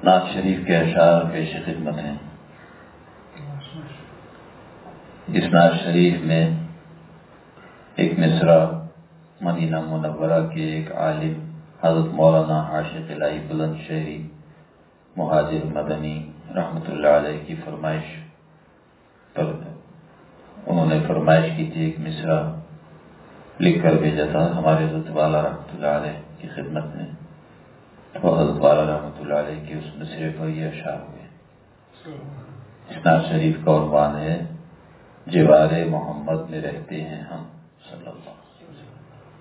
نعت شریف کے اشعار پیش خدمت ہیں۔ اس نعت شریف میں ایک مصرع مدینہ منورہ کے ایک عالم حضرت مولانا عاشق الہی بلند شہری مہاجر مدنی رحمۃ اللہ علیہ کی فرمائش پر انہوں نے فرمائش کی تھی، ایک مصرع لکھ کر بھیجا تھا ہمارے حضرت والا رحمۃ اللہ علیہ کی خدمت میں، تو حضرت والا رحمۃ اللہ علیہ کے اس مصرع پر یہ اشعار ہوئے۔ اس نعت شریف کا عنوان ہے جوار محمد میں رہتے ہیں ہم صلی اللہ علیہ وسلم۔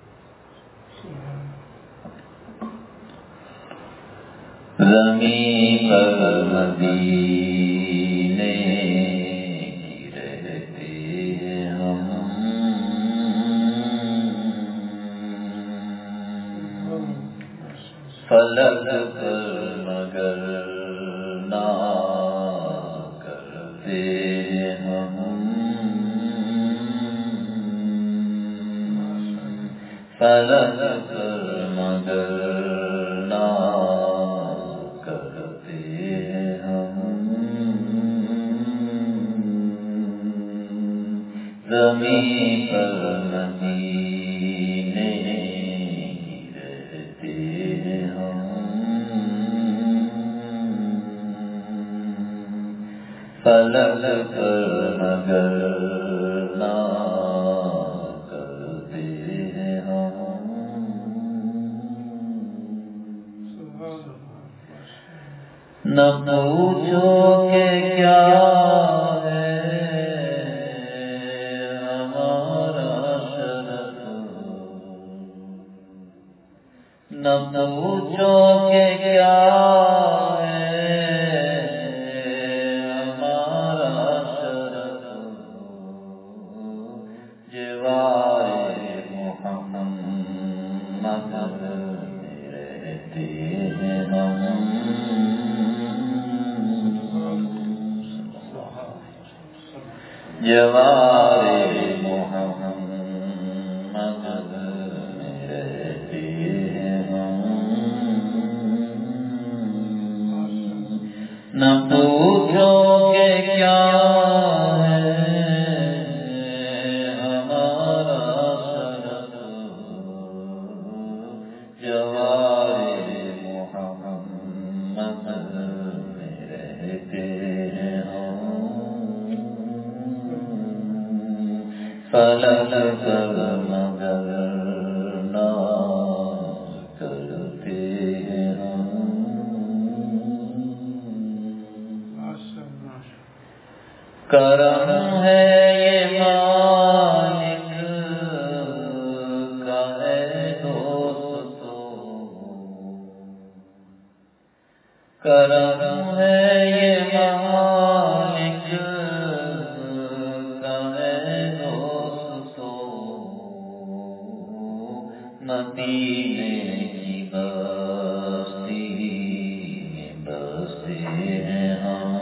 زمین پر مدینے رہتے ہیں ہم، فلک پر مگر نہ کرتے ہم، فلک پر مگر نہ کرتے ہم، زمین پر مدینے رہتے ہم، فلک پر مگر نہ کرتے ہم، نہ پوچھو کہ کیا ہے ہمارا شرف، نہ پوچھو کہ کیا ہے ہمارا شرف، جوار محمد میں رہتے ہیں ہم، جوار محمد میں رہتے ہیں ہم، نہ پوچھو کہ کیا ہے ہمارا شرف، جوار محمد میں رہتے ہیں ہم، فلک پر مگر نہ کرتے ہم، کرم ہے یہ مالک کا ہے دوستو، کرم ہے یہ مالک کا ہے دوستو، مدینے کی بستی میں بستے ہیں ہم،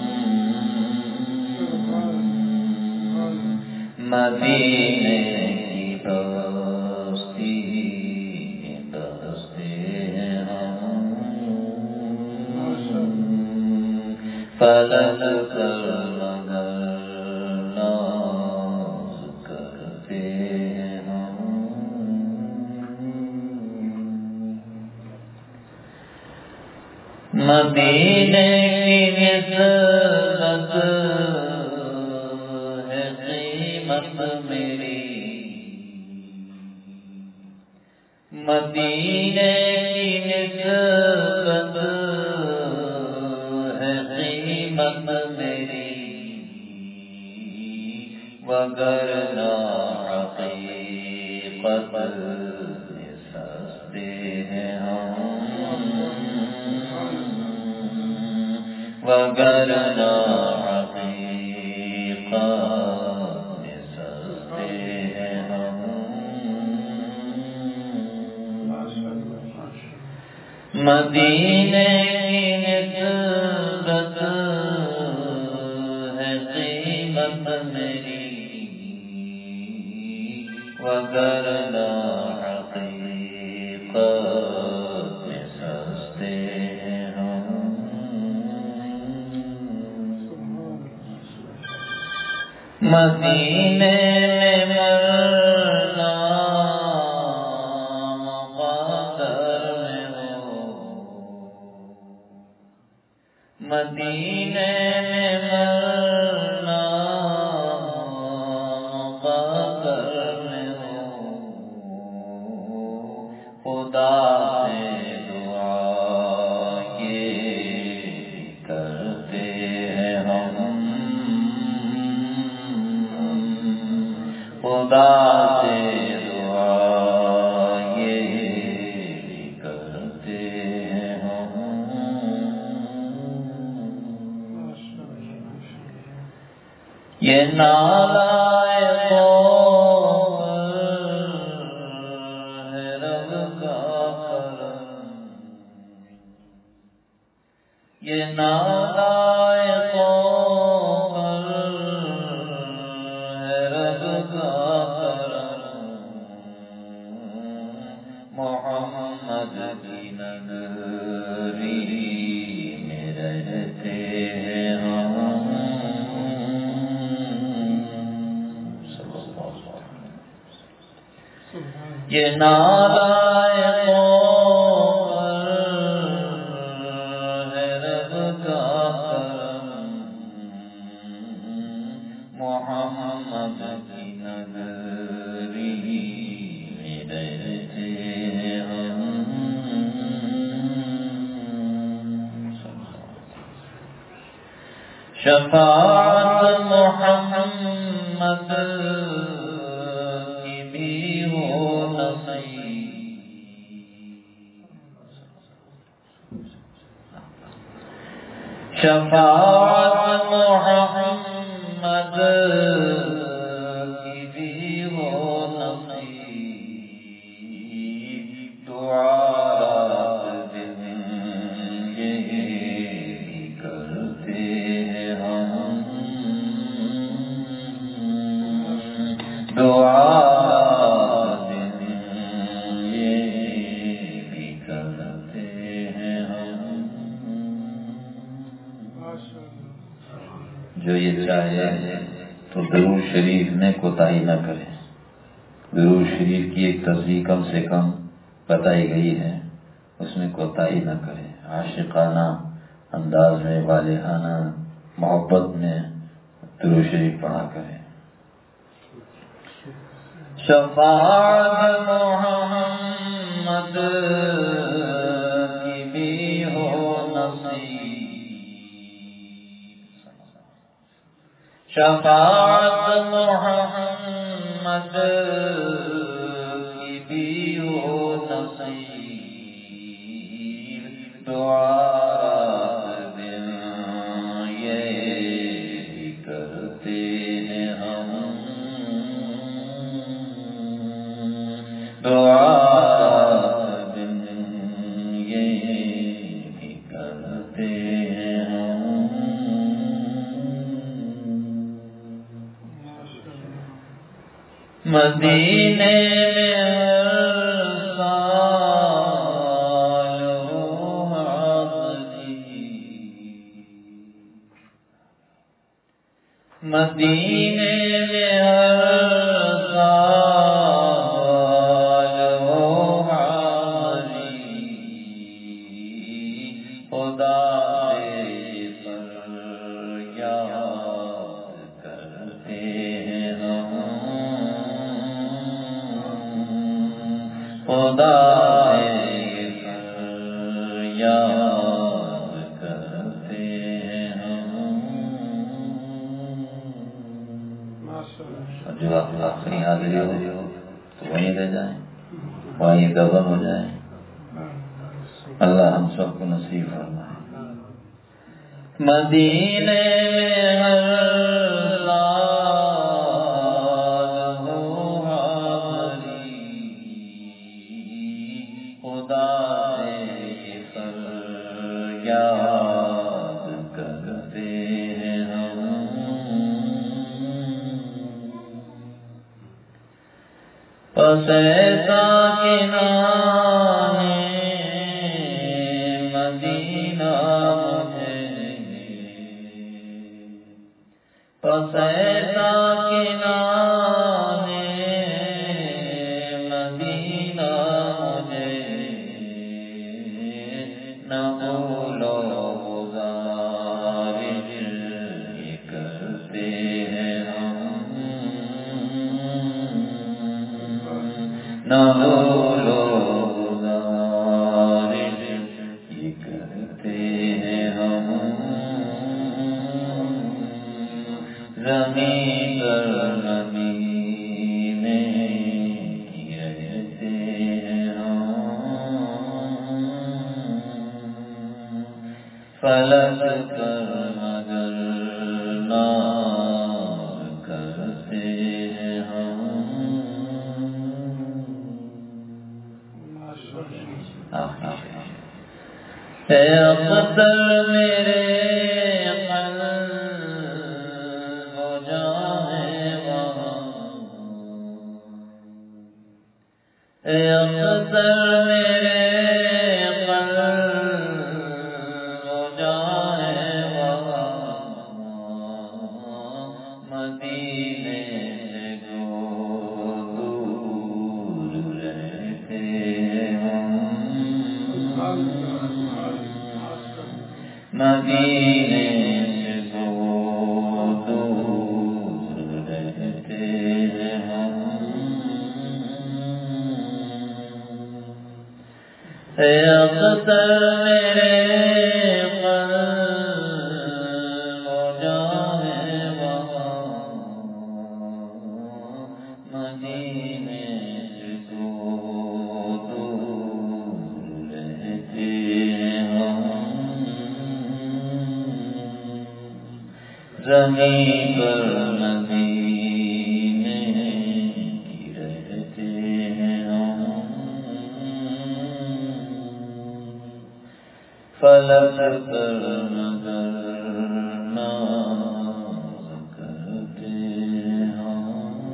مدینے کی بستی میں بستے ہیں ہم، فلک پر مگر ناز کرتے ہیں ہم، مدینے کی نسبت ہے قیمت میری، مدینے کی نسبت ہے قیمت میری، وگرنہ حقیقت میں سستے ہیں ہم، وگرنہ حقیقت میں سستے ہیں ہم، مدینے کی نسبت ہے قیمت میری، وگرنہ حقیقت میں سستے ہیں ہم، مدینے میں مرنا مقدر میں ہو، مدینے میں مرنا مقدر میں ہو، خدا سے دعا یہ کرتے ہیں ہم، خدا سے دعا یہ کرتے ہیں ہم، یہ نالائق ہے رب کا کرم، یہ نالائق ہے رب کا کرم، محمد کی نگری میں رہتے ہیں ہم، یہ نالائق ہے رب کا کرم، محمد کی نگری میں رہتے ہیں ہم، شفاعت محمد کی بھی ہو نصیب، شفاعت محمد کی بھی ہو نصیب، دعا رات دن یہی کرتے ہیں ہم، دعا دن یہی کرتے ہیں ہم، جو یہ چاہے تو درود شریف میں کوتاہی نہ کرے، درود شریف کی ایک تصریح کم سے کم بتائی گئی ہے، اس میں کوتاہی نہ کرے، عاشقانہ انداز میں، والہانہ محبت میں درود شریف پڑھا کرے۔ شفاعت محمد کی بھی ہو نصیب، شفاعت محمد کی بھی ہو نصیب، دعا دن یہ کرتے ہیں ہم، دعا دن یہ کرتے ہیں ہم، مدینے میں سال ہو حاضری، مدینے میں سال ہو حاضری، خدا سے فریاد کرتے ہیں ہم، خدا سے فریاد کرتے ہیں ہم، جو آپ آخری حاضری ہو تو وہیں رہ جائیں، وہیں دفن ہو جائیں، اللہ ہم سب کو نصیب فرمائے۔ مدینے میں ہر سال ہو حاضری، خدا سے فریاد کرتے ہیں ہم، پس ایسا کہ نام مدینہ مجھے، پس ایسا نہ بولو گزارش یہ کرتے ہیں ہم، زمین پر زمین میں رہتے ہیں ہم، فلک پر مگر ناز کرتے ہیں ہم۔ اے اختر میرے قلب و جاں ہے وہاں، اے اختر میرے قلب و جاں ہے وہاں، مدینے سے جو دور رہتے ہیں، مدینے سے جو دور رہتے ہیں ہم، اے اختر میرے قلب و جاں ہے وہاں، مدینے سے جو دور رہتے ہیں ہم، زمین پر مدینے رہتے ہیں ہم، فلک پر مگر ناز کرتے ہیں ہم۔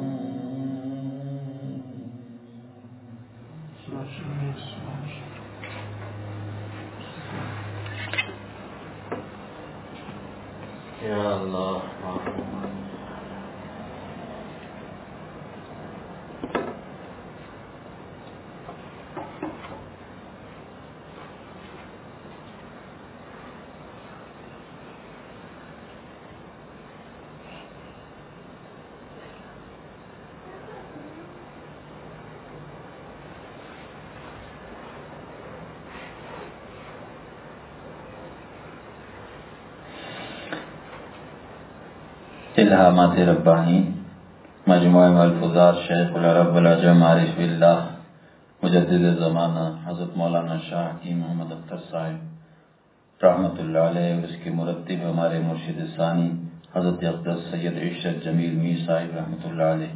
یا اللہ الہامات ربانی مجموعہ ملفوظات شیخ العرب العجم عارف باللہ مجدد زمانہ حضرت مولانا شاہ حکیم محمد اختر صاحب رحمۃ اللہ علیہ، اور اس کے مرتب ہمارے مرشد ثانی حضرت اقدس سید عشرت جمیل میر صاحب رحمۃ اللہ علیہ۔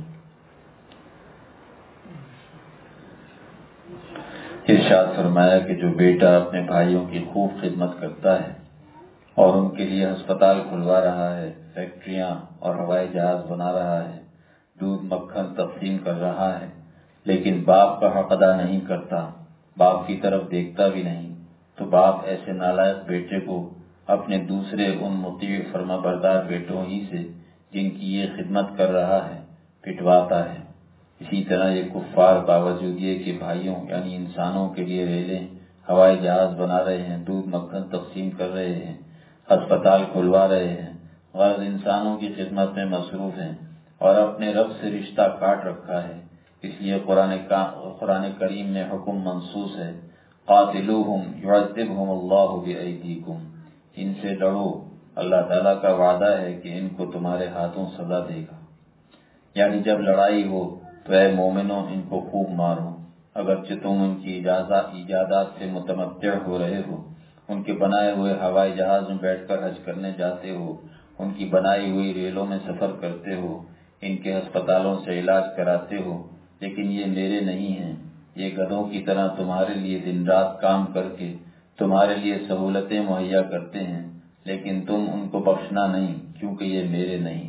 ارشاد فرمایا کہ جو بیٹا اپنے بھائیوں کی خوب خدمت کرتا ہے اور ان کے لیے ہسپتال کھلوا رہا ہے، فیکٹریاں اور ہوائی جہاز بنا رہا ہے، دودھ مکھن تقسیم کر رہا ہے، لیکن باپ کا حق ادا نہیں کرتا، باپ کی طرف دیکھتا بھی نہیں، تو باپ ایسے نالائق بیٹے کو اپنے دوسرے ان مطیع فرما بردار بیٹوں ہی سے جن کی یہ خدمت کر رہا ہے پٹواتا ہے۔ اسی طرح یہ کفار باوجود یہ کہ بھائیوں یعنی انسانوں کے لیے ریلیں ہوائی جہاز بنا رہے ہیں، دودھ مکھن تقسیم کر رہے ہیں، ہسپتال کھلوا رہے ہیں، غرض انسانوں کی خدمت میں مصروف ہیں اور اپنے رب سے رشتہ کاٹ رکھا ہے، اس لیے قرآن کریم میں حکم منصوص ہے، قاتلوہم یعذبہم اللہ بایدیکم، ان سے لڑو، اللہ تعالیٰ کا وعدہ ہے کہ ان کو تمہارے ہاتھوں سزا دے گا۔ یعنی جب لڑائی ہو تو اے مومنوں ان کو خوب مارو، اگرچہ تم ان کی ایجادات سے متمتع ہو رہے ہو، ان کے بنائے ہوئے ہوائی جہاز میں بیٹھ کر حج کرنے جاتے ہو، ان کی بنائی ہوئی ریلوں میں سفر کرتے ہو، ان کے ہسپتالوں سے علاج کراتے ہو، لیکن یہ میرے نہیں ہیں، یہ گدھوں کی طرح تمہارے لیے دن رات کام کر کے تمہارے لیے سہولتیں مہیا کرتے ہیں، لیکن تم ان کو بخشنا نہیں کیونکہ یہ میرے نہیں ہیں۔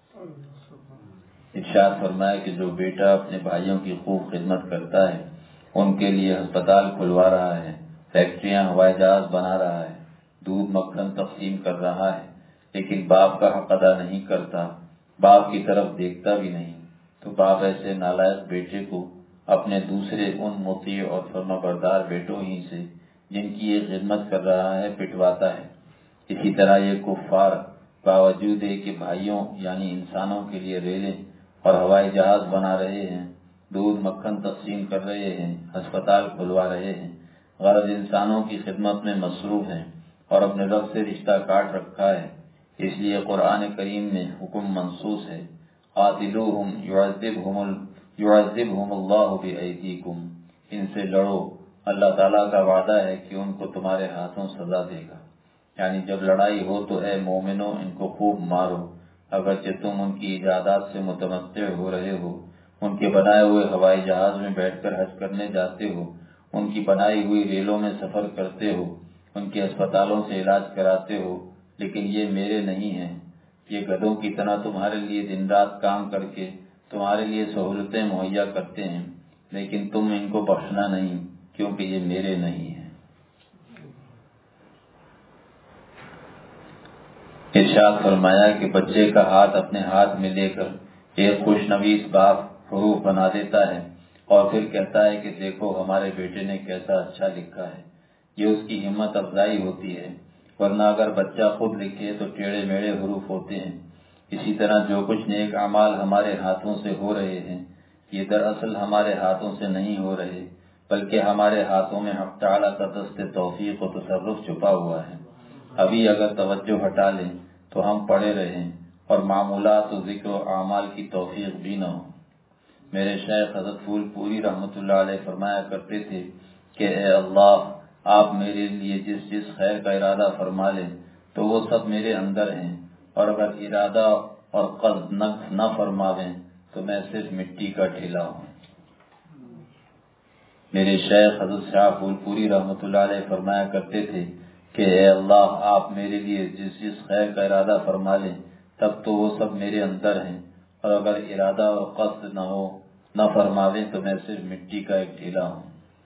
ارشاد فرمایا کہ جو بیٹا اپنے بھائیوں کی خوب خدمت کرتا ہے، ان کے لیے ہسپتال کھلوا رہا ہے، فیکٹریاں ہوائی جہاز بنا رہا ہے، دودھ مکھن تقسیم کر رہا ہے، لیکن باپ کا حق ادا نہیں کرتا، باپ کی طرف دیکھتا بھی نہیں، تو باپ ایسے نالائق بیٹے کو اپنے دوسرے ان مطیع اور فرما بردار بیٹوں ہی سے جن کی یہ خدمت کر رہا ہے پٹواتا ہے۔ اسی طرح یہ کفار باوجود ہے کہ بھائیوں یعنی انسانوں کے لیے ریلیں اور ہوائی جہاز بنا رہے ہیں، دودھ مکھن تقسیم کر رہے ہیں، ہسپتال کھلوا رہے ہیں، غرض انسانوں کی خدمت میں مصروف ہیں اور اپنے رب سے رشتہ کاٹ رکھا ہے۔ اس لیے قرآن کریم میں حکم منصوص ہے، قاتلوہم یعذبہم اللہ بایدیکم، ان سے لڑو، اللہ تعالیٰ کا وعدہ ہے کہ ان کو تمہارے ہاتھوں سزا دے گا۔ یعنی جب لڑائی ہو تو اے مومنوں ان کو خوب مارو، اگرچہ تم ان کی ایجادات سے متمتع ہو رہے ہو، ان کے بنائے ہوئے ہوائی جہاز میں بیٹھ کر حج کرنے جاتے ہو، ان کی بنائی ہوئی ریلوں میں سفر کرتے ہو، ان کے ہسپتالوں سے علاج کراتے ہو، لیکن یہ میرے نہیں ہیں۔ یہ گدھوں کی طرح تمہارے لیے دن رات کام کر کے تمہارے لیے سہولتیں مہیا کرتے ہیں، لیکن تم ان کو بخشنا نہیں، کیونکہ یہ میرے نہیں ہیں۔ ارشاد فرمایا کہ بچے کا ہاتھ اپنے ہاتھ میں لے کر ایک خوش نویس باپ حروف بنا دیتا ہے اور پھر کہتا ہے کہ دیکھو ہمارے بیٹے نے کیسا اچھا لکھا ہے، یہ اس کی ہمت افزائی ہوتی ہے، ورنہ اگر بچہ خود لکھے تو ٹیڑھے میڑھے حروف ہوتے ہیں۔ اسی طرح جو کچھ نیک اعمال ہمارے ہاتھوں سے ہو رہے ہیں، یہ دراصل ہمارے ہاتھوں سے نہیں ہو رہے، بلکہ ہمارے ہاتھوں میں حق تعالیٰ کا دست توفیق و تصرف چھپا ہوا ہے۔ ابھی اگر توجہ ہٹا لیں تو ہم پڑے رہیں اور معمولات و ذکر و اعمال کی توفیق بھی نہ ہو۔ میرے شیخ حضرت پھول پوری رحمۃ اللہ علیہ فرمایا کرتے تھے کہ اے اللہ، آپ میرے لیے جس خیر کا ارادہ فرما لیں تو وہ سب میرے اندر ہیں، اور اگر ارادہ اور قصد نہ فرماویں تو میں صرف مٹی کا ڈھیلا ہوں۔ میرے شیخ حضرت شاہ پھول پوری رحمۃ اللہ علیہ فرمایا کرتے تھے کہ اے اللہ، آپ میرے لیے جس خیر کا ارادہ فرما لیں تب تو وہ سب میرے اندر ہیں، اور اگر ارادہ اور قصد نہ فرماویں تو میں صرف مٹی کا ایک ڈھیلا ہوں۔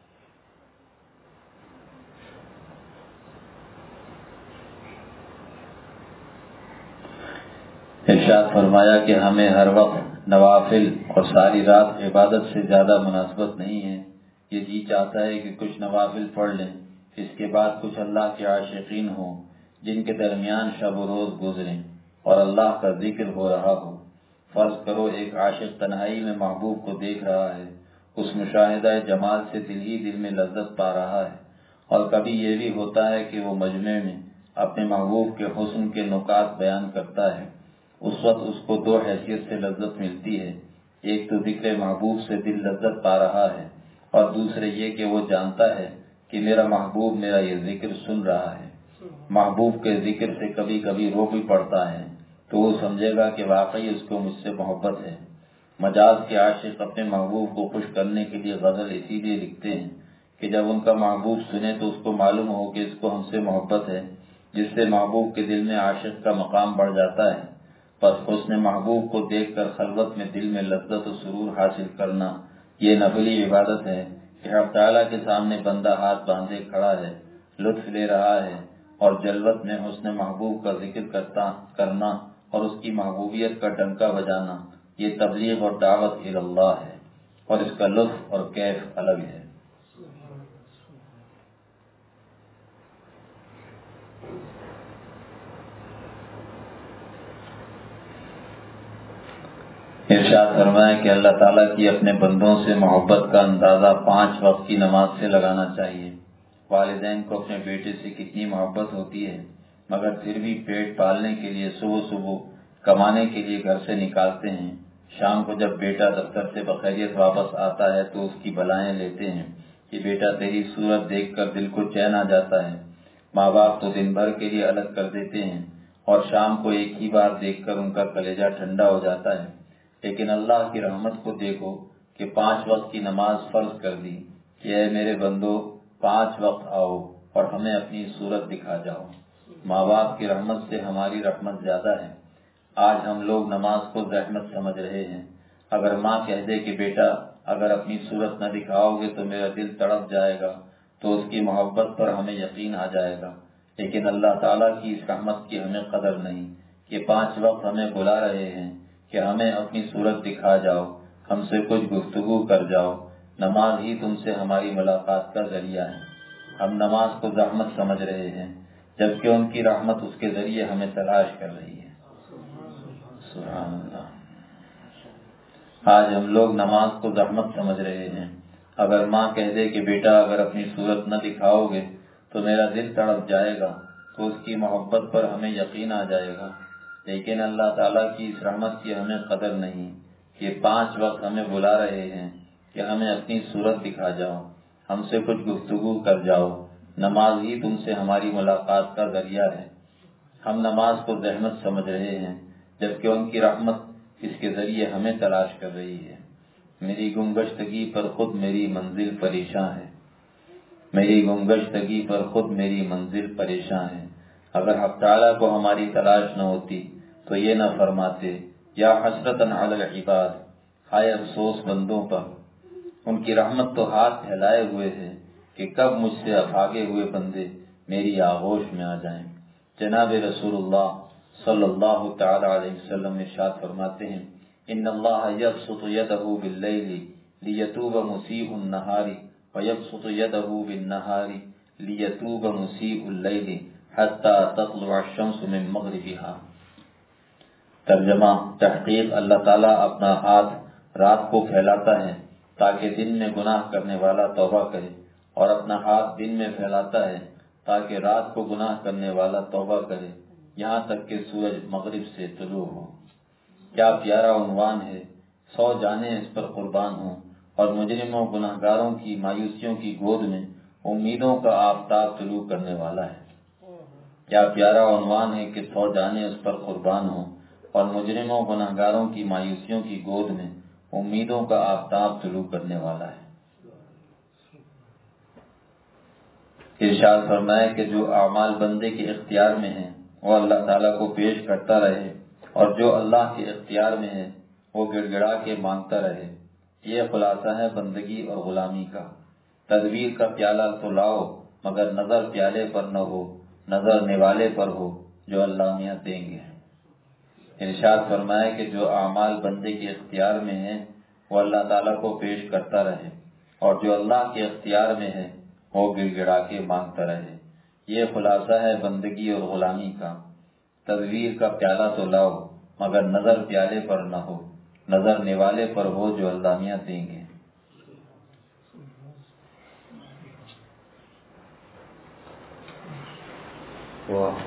ارشاد فرمایا کہ ہمیں ہر وقت نوافل اور ساری رات عبادت سے زیادہ مناسبت نہیں ہے۔ یہ جی چاہتا ہے کہ کچھ نوافل پڑھ لیں، اس کے بعد کچھ اللہ کے عاشقین ہوں جن کے درمیان شب و روز گزریں اور اللہ کا ذکر ہو رہا ہو۔ فرض کرو ایک عاشق تنہائی میں محبوب کو دیکھ رہا ہے، اس مشاہدہ جمال سے دل ہی دل میں لذت پا رہا ہے، اور کبھی یہ بھی ہوتا ہے کہ وہ مجمع میں اپنے محبوب کے حسن کے نکات بیان کرتا ہے۔ اس وقت اس کو دو حیثیت سے لذت ملتی ہے، ایک تو ذکر محبوب سے دل لذت پا رہا ہے، اور دوسرے یہ کہ وہ جانتا ہے کہ میرا محبوب میرا یہ ذکر سن رہا ہے۔ محبوب کے ذکر سے کبھی کبھی رو بھی پڑتا ہے تو وہ سمجھے گا کہ واقعی اس کو مجھ سے محبت ہے۔ مجاز کے عاشق اپنے محبوب کو خوش کرنے کے لیے غزل اسی لیے لکھتے ہیں کہ جب ان کا محبوب سنے تو اس کو معلوم ہو کہ اس کو ہم سے محبت ہے، جس سے محبوب کے دل میں عاشق کا مقام بڑھ جاتا ہے۔ بس حسن محبوب کو دیکھ کر خلوت میں دل میں لذت و سرور حاصل کرنا، یہ نفلی عبادت ہے کہ حق تعالیٰ کے سامنے بندہ ہاتھ باندھے کھڑا ہے، لطف لے رہا ہے، اور جلوت میں حسن محبوب کا ذکر کرنا اور اس کی محبوبیت کا ڈنکا بجانا، یہ تبلیغ اور دعوت اللہ ہے، اور اس کا لطف اور کیف الگ ہے۔ ارشاد فرمایا کہ اللہ تعالیٰ کی اپنے بندوں سے محبت کا اندازہ 5 وقت کی نماز سے لگانا چاہیے۔ والدین کو اپنے بیٹے سے کتنی محبت ہوتی ہے، مگر پھر بھی پیٹ پالنے کے لیے صبح کمانے کے لیے گھر سے نکالتے ہیں، شام کو جب بیٹا دفتر سے بخیریت واپس آتا ہے تو اس کی بلائیں لیتے ہیں کہ بیٹا تیری صورت دیکھ کر دل کو چین آ جاتا ہے۔ ماں باپ تو دن بھر کے لیے الگ کر دیتے ہیں اور شام کو ایک ہی بار دیکھ کر ان کا کلیجہ ٹھنڈا ہو جاتا ہے، لیکن اللہ کی رحمت کو دیکھو کہ 5 وقت کی نماز فرض کر دی کہ اے میرے بندو 5 وقت آؤ اور ہمیں اپنی صورت دکھا جاؤ۔ ماں باپ کی رحمت سے ہماری رحمت زیادہ ہے۔ آج ہم لوگ نماز کو زحمت سمجھ رہے ہیں۔ اگر ماں کہہ دے کہ بیٹا اگر اپنی صورت نہ دکھاؤ گے تو میرا دل تڑپ جائے گا، تو اس کی محبت پر ہمیں یقین آ جائے گا، لیکن اللہ تعالیٰ کی اس رحمت کی ہمیں قدر نہیں کہ 5 وقت ہمیں بلا رہے ہیں کہ ہمیں اپنی صورت دکھا جاؤ، ہم سے کچھ گفتگو کر جاؤ۔ نماز ہی تم سے ہماری ملاقات کا ذریعہ ہے۔ ہم نماز کو زحمت سمجھ رہے ہیں جبکہ ان کی رحمت اس کے ذریعے ہمیں تلاش کر رہی ہے۔ سبحان اللہ۔ آج ہم لوگ نماز کو زحمت سمجھ رہے ہیں۔ اگر ماں کہہ دے کہ بیٹا اگر اپنی صورت نہ دکھاؤ گے تو میرا دل تڑپ جائے گا، تو اس کی محبت پر ہمیں یقین آ جائے گا۔ لیکن اللہ تعالیٰ کی اس رحمت کی ہمیں قدر نہیں کہ 5 وقت ہمیں بلا رہے ہیں کہ ہمیں اپنی صورت دکھا جاؤ، ہم سے کچھ گفتگو کر جاؤ۔ نماز ہی تم سے ہماری ملاقات کا ذریعہ ہے۔ ہم نماز کو زحمت سمجھ رہے ہیں جبکہ ان کی رحمت اس کے ذریعے ہمیں تلاش کر رہی ہے۔ میری گمگشتگی پر خود میری منزل پریشاں ہے، میری گمگشتگی پر خود میری منزل پریشاں ہے۔ اگر حق تعالیٰ کو ہماری تلاش نہ ہوتی تو یہ نہ فرماتے یا حسرتاً علی العباد، ہائے افسوس بندوں پر، ان کی رحمت تو ہاتھ پھیلائے ہوئے ہے کہ کب مجھ سے بھاگے ہوئے بندے میری آغوش میں آ جائیں۔ جناب رسول اللہ صلی اللہ تعالی علیہ وسلم ارشاد فرماتے ہیں ان اللہ یبسط یدہ باللیل لیتوب مسیء النہار ویبسط یدہ بالنہار لیتوب مسیء اللیل حتی تطلع الشمس من مغربها۔ ترجمہ تحقیق اللہ تعالیٰ اپنا ہاتھ رات کو پھیلاتا ہے تاکہ دن میں گناہ کرنے والا توبہ کرے، اور اپنا ہاتھ دن میں پھیلاتا ہے تاکہ رات کو گناہ کرنے والا توبہ کرے، یہاں تک کہ سورج مغرب سے طلوع ہو۔ کیا پیارا عنوان ہے، 100 جانیں اس پر قربان ہوں، اور مجرموں گناہ گاروں کی مایوسیوں کی گود میں امیدوں کا آفتاب طلوع کرنے والا ہے۔ کیا پیارا عنوان ہے کہ 100 جانیں اس پر قربان ہوں، اور مجرموں گناہ گاروں کی مایوسیوں کی گود میں امیدوں کا آفتاب طلوع کرنے والا ہے۔ ارشاد فرمایا کہ جو اعمال بندے کے اختیار میں ہیں وہ اللہ تعالیٰ کو پیش کرتا رہے، اور جو اللہ کے اختیار میں ہے وہ گڑ گڑا کے مانگتا رہے۔ یہ خلاصہ ہے بندگی اور غلامی کا۔ تدبیر کا پیالہ تو لاؤ مگر نظر پیالے پر نہ ہو، نظر نوالے پر ہو جو اللہ میاں دیں گے۔ ارشاد فرمایا کہ جو اعمال بندے کے اختیار میں ہیں وہ اللہ تعالیٰ کو پیش کرتا رہے، اور جو اللہ کے اختیار میں ہے وہ گڑ گڑا کے مانگتا رہے۔ یہ خلاصہ ہے بندگی اور غلامی کا۔ تدبیر کا پیالہ تو لاؤ مگر نظر پیالے پر نہ ہو، نظر نوالے پر ہو جو اللہ میاں دیں گے۔ واہ۔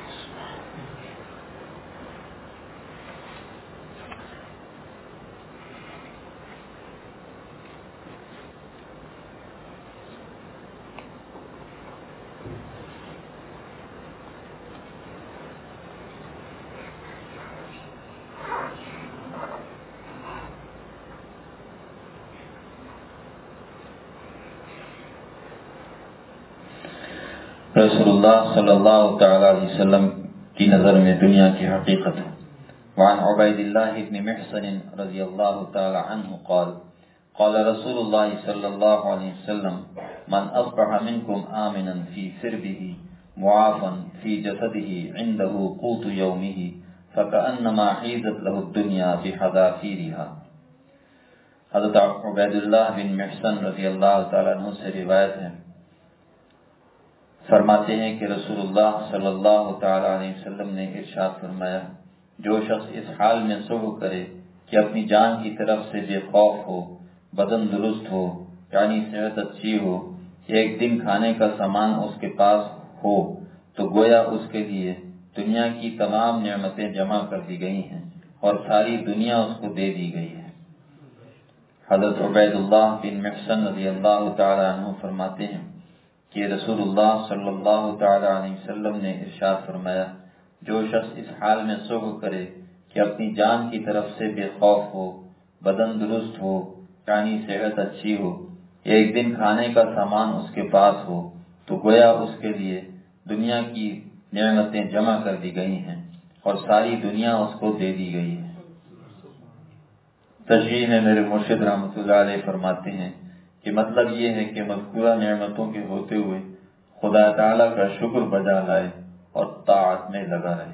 رسول اللہ صلی اللہ تعالی علیہ وسلم کی نظر میں دنیا کی حقیقت ہے۔ وعن عبید اللہ بن محصن رضی اللہ تعالی عنہ قال قال رسول اللہ صلی اللہ علیہ وسلم من اصبح منکم آمنا فی سربه معافا فی جسده عنده قوت یومه فکأنما حیزت له الدنیا بحذافیرها۔ حضرت عبید اللہ بن محصن رضی اللہ تعالی عنہ سے روایت ہے، فرماتے ہیں کہ رسول اللہ صلی اللہ تعالی علیہ وسلم نے ارشاد فرمایا، جو شخص اس حال میں صبح کرے کہ اپنی جان کی طرف سے بے خوف ہو، بدن درست ہو یعنی صحت اچھی ہو، ایک دن کھانے کا سامان اس کے پاس ہو، تو گویا اس کے لیے دنیا کی تمام نعمتیں جمع کر دی گئی ہیں اور ساری دنیا اس کو دے دی گئی ہے۔ حضرت عبید اللہ بن محصن رضی اللہ تعالی عنہ فرماتے ہیں کہ رسول اللہ صلی اللہ تعالی علیہ وسلم نے ارشاد فرمایا، جو شخص اس حال میں صبح کرے کہ اپنی جان کی طرف سے بے خوف ہو، بدن درست ہو یعنی صحت اچھی ہو، ایک دن کھانے کا سامان اس کے پاس ہو، تو گویا اس کے لیے دنیا کی نعمتیں جمع کر دی گئی ہیں اور ساری دنیا اس کو دے دی گئی ہے۔ تشریح میں میرے مرشد رحمۃ اللہ علیہ فرماتے ہیں کہ مطلب یہ ہے کہ مذکورہ نعمتوں کے ہوتے ہوئے خدا تعالیٰ کا شکر بجا لائے اور طاعت میں لگا رہے۔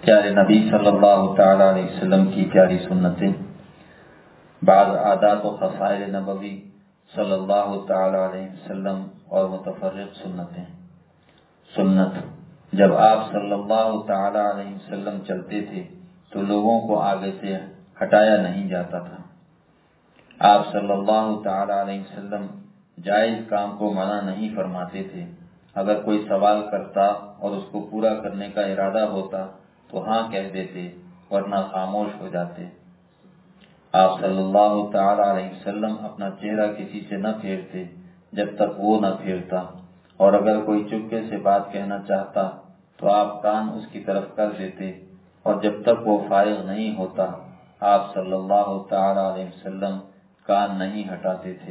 پیارے نبی صلی اللہ تعالی علیہ وسلم کی پیاری سنتیں، بعض عادات و خصائل نبوی صلی اللہ تعالی علیہ وسلم اور متفرق سنتیں۔ سنت: جب آپ صلی اللہ تعالی علیہ وسلم چلتے تھے تو لوگوں کو آگے سے ہٹایا نہیں جاتا تھا۔ آپ صلی اللہ تعالی علیہ وسلم جائز کام کو منع نہیں فرماتے تھے۔ اگر کوئی سوال کرتا اور اس کو پورا کرنے کا ارادہ ہوتا تو ہاں کہہ دیتے، ورنہ خاموش ہو جاتے۔ آپ صلی اللہ تعالی علیہ وسلم اپنا چہرہ کسی سے نہ پھیرتے جب تک وہ نہ پھیرتا، اور اگر کوئی چپکے سے بات کہنا چاہتا تو آپ کان اس کی طرف کر دیتے، اور جب تک وہ فارغ نہیں ہوتا آپ صلی اللہ تعالی علیہ وسلم کان نہیں ہٹاتے تھے۔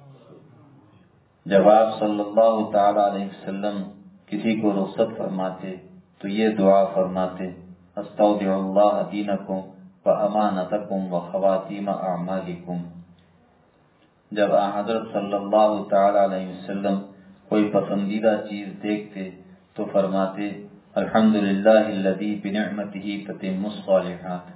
جب آپ صلی اللہ تعالی علیہ وسلم کسی کو رخصت فرماتے تو یہ دعا فرماتے: استودع اللہ دینکم و امانتکم و خواتیم اعمالکم۔ جب حضرت صلی اللہ تعالی علیہ وسلم کوئی پسندیدہ چیز دیکھتے تو فرماتے: الحمدللہ الذی بنعمتہ تتم الصالحات۔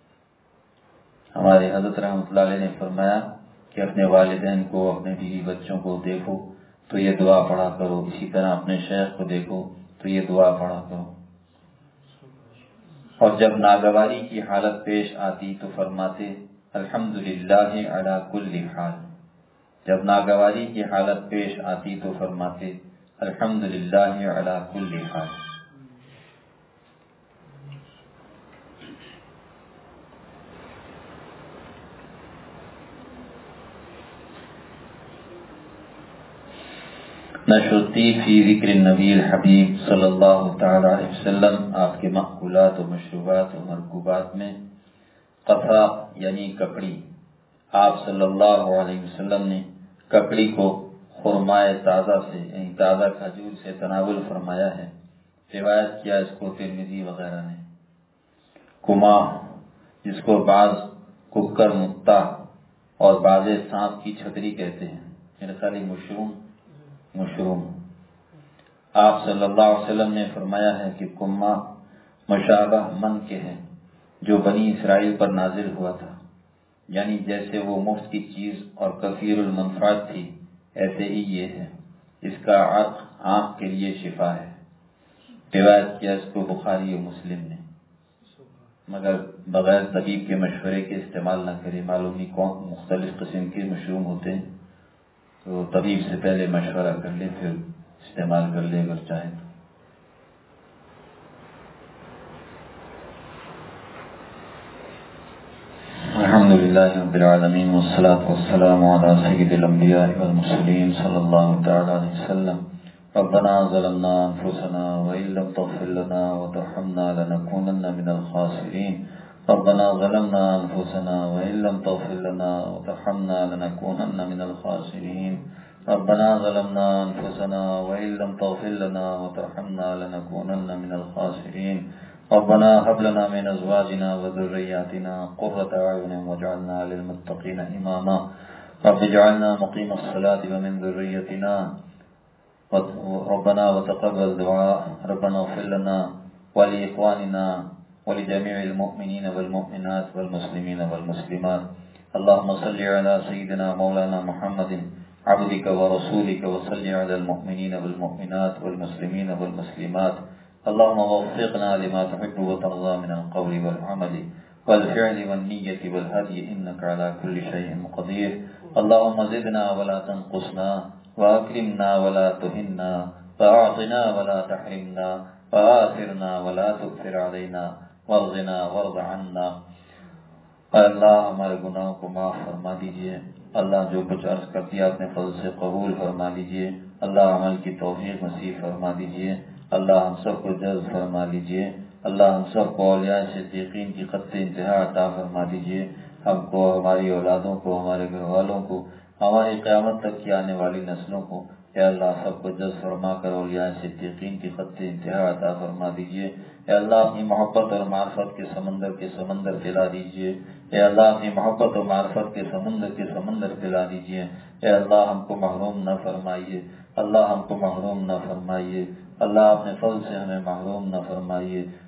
ہمارے حضرت رحمۃ اللہ علیہ نے فرمایا کہ اپنے والدین کو، اپنے بیوی بچوں کو دیکھو تو یہ دعا پڑھا کرو، اسی طرح اپنے شیخ کو دیکھو تو یہ دعا پڑھا کرو۔ اور جب ناگواری کی حالت پیش آتی تو فرماتے: الحمدللہ علی کل حال۔ جب ناگواری کی حالت پیش آتی تو فرماتے: الحمدللہ علی کل حال۔ نشرتی فی ذکر النبی الحبیب صلی اللہ تعالی علیہ وسلم۔ آپ کے مأکولات و مشروبات و مرکوبات میں قصا یعنی ککڑی، آپ صلی اللہ علیہ وسلم نے ککڑی کو خرمائے تازہ سے یعنی تازہ کھجور سے تناول فرمایا ہے۔ روایت کیا اس کو ترمذی وغیرہ نے۔ کماہ، جس کو بعض ککر متا اور بعض سانپ کی چھتری کہتے ہیں، میرے خیال مشروم آپ صلی اللہ علیہ وسلم نے فرمایا ہے کہ کما مشابہ من کے ہے جو بنی اسرائیل پر نازل ہوا تھا، یعنی جیسے وہ مفت کی چیز اور کثیر المنفعت تھی ایسے ہی یہ ہے، اس کا عرق آنکھ کے لیے شفا ہے۔ روایت کیا اس کو بخاری و مسلم نے، مگر بغیر طبیب کے مشورے کے استعمال نہ کرے، معلوم نہیں کون مختلف قسم کے مشروم ہوتے ہیں، تو طبیب سے پہلے مشورہ کر لے پھر استعمال کر لے اگر چاہے تو۔ الحمدللہ رب العالمین والصلاة والسلام علی سید الانبیاء والمرسلین صلی اللہ تعالی علیہ وسلم۔ ربنا ظلمنا انفسنا وان لم تغفر لنا وترحمنا لنکونن من الخاسرین۔ ربنا ظلمنا انفسنا وان لم تغفر لنا وترحمنا لنكونن من الخاسرين۔ ربنا ظلمنا انفسنا وان لم تغفر لنا وترحمنا لنكونن من الخاسرين۔ ربنا هب لنا من ازواجنا وذرياتنا قرة اعين واجعلنا للمتقين اماما۔ رب اجعلنا مقيم الصلاة ومن ذريتنا ربنا وتقبل دعاء۔ ربنا اغفر لنا ولاخواننا ولجميع المؤمنين والمؤمنات والمسلمين والمسلمات۔ اللهم صل على سيدنا مولانا محمد عبدك ورسولك وصل على المؤمنين والمؤمنات والمسلمين والمسلمات۔ اللهم وفقنا لما تحب وترضى من القول والعمل والفعل والنية والهدي إنك على كل شيء قدير۔ اللهم زدنا ولا تنقصنا، وأكرمنا ولا تهنا، وأعطنا ولا تحرمنا، وآثرنا ولا تؤثر علينا، وارضنا وارض عنا۔ اللہ ہمارے گناہوں کو معاف فرما دیجئے۔ اللہ جو کچھ عرض کر دیا اپنے فضل سے قبول فرما لیجئے۔ اللہ عمل کی توفیق نصیب فرما دیجئے۔ اللہ ہم سب کو جذب فرما لیجئے۔ اللہ ہم سب کو اولیاء صدیقین کی خط انتہا عطا فرما دیجئے۔ ہم کو، ہماری اولادوں کو، ہمارے گھر والوں کو، ہماری قیامت تک کی آنے والی نسلوں کو اے اللہ سب کو جذب فرما کر اولیاء صدیقین کی خط انتہا عطا فرما دیجئے۔ اے اللہ اپنی محبت اور معرفت کے سمندر پلا دیجئے۔ اے اللہ اپنی محبت اور معرفت کے سمندر پلا دیجئے۔ اے اللہ ہم کو محروم نہ فرمائیے، اللہ ہم کو محروم نہ فرمائیے، اللہ اپنے فضل سے ہمیں محروم نہ فرمائیے۔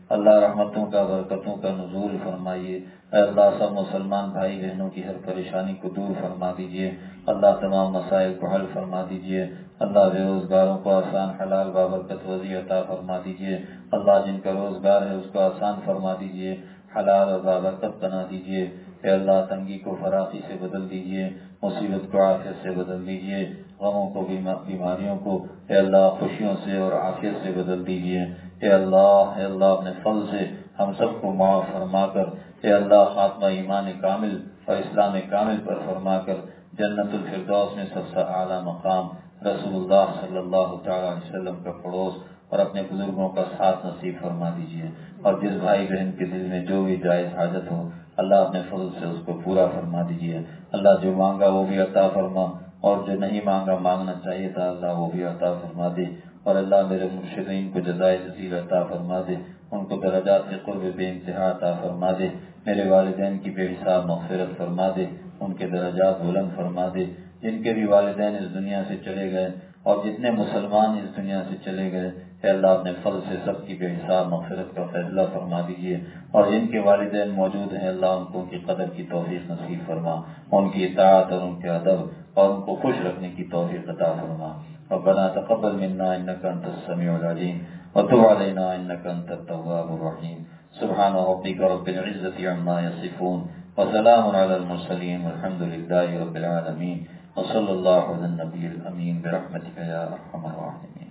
اللہ رحمتوں کا برکتوں کا نزول فرمائیے۔ اے اللہ سب مسلمان بھائی بہنوں کی ہر پریشانی کو دور فرما دیجیے۔ اللہ تمام مسائل کو حل فرما دیجیے۔ اللہ بے روزگاروں کو آسان حلال بابرکت روزی عطا فرما دیجیے۔ اللہ جن کا روزگار ہے اس کو آسان فرما دیجیے، حلال اور بابرکت بنا دیجیے۔ اے اللہ تنگی کو فراخی سے بدل دیجیے، مصیبت کو عافیت سے بدل دیجیے، غموں کو بیماریوں کو اے اللہ خوشیوں سے اور عافیت سے بدل دیجیے۔ اے اللہ اپنے فضل سے ہم سب کو معاف فرما کر اے اللہ خاتمہ ایمان کامل اور اسلام کامل پر فرما کر جنت الفردوس میں سب سے اعلیٰ مقام رسول اللہ صلی اللہ تعالی علیہ وسلم کا پڑوس اور اپنے بزرگوں کا ساتھ نصیب فرما دیجیے۔ اور جس بھائی بہن کے دل میں جو بھی جائز حاجت ہو اللہ اپنے فضل سے اس کو پورا فرما دیجیے۔ اللہ جو مانگا وہ بھی عطا فرما، اور جو نہیں مانگا مانگنا چاہیے تھا اللہ وہ بھی عطا فرما دے۔ اور اللہ میرے مرشدین کو جزائے جزیل عطا فرما دے، ان کو درجات قرب بے انتہا عطا فرما دے، میرے والدین کی بے حساب مغفرت فرما دے، ان کے درجات بلند فرما دے۔ جن کے بھی والدین اس دنیا سے چلے گئے اور جتنے مسلمان اس دنیا سے چلے گئے اے اللہ اپنے فضل سے سب کی بے حساب مغفرت کا فیصلہ فرما دیجیے۔ اور جن کے والدین موجود ہیں اللہ ان کو ان کی قدر کی توفیق نصیب فرما، ان کی اطاعت اور ان کے ادب اور ان کو خوش رکھنے کی توفیق عطا فرما۔ ربنا تقبل منا انك انت السميع العليم وتب علينا انك انت التواب الرحيم۔ سبحان ربك رب العزة عما يصفون وسلام على المرسلين والحمد لله رب العالمين وصلى الله على النبي الأمين برحمتك يا أرحم الراحمين۔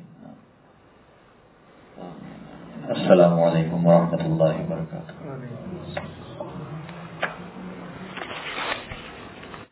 السلام علیکم ورحمۃ اللہ وبرکاتہ۔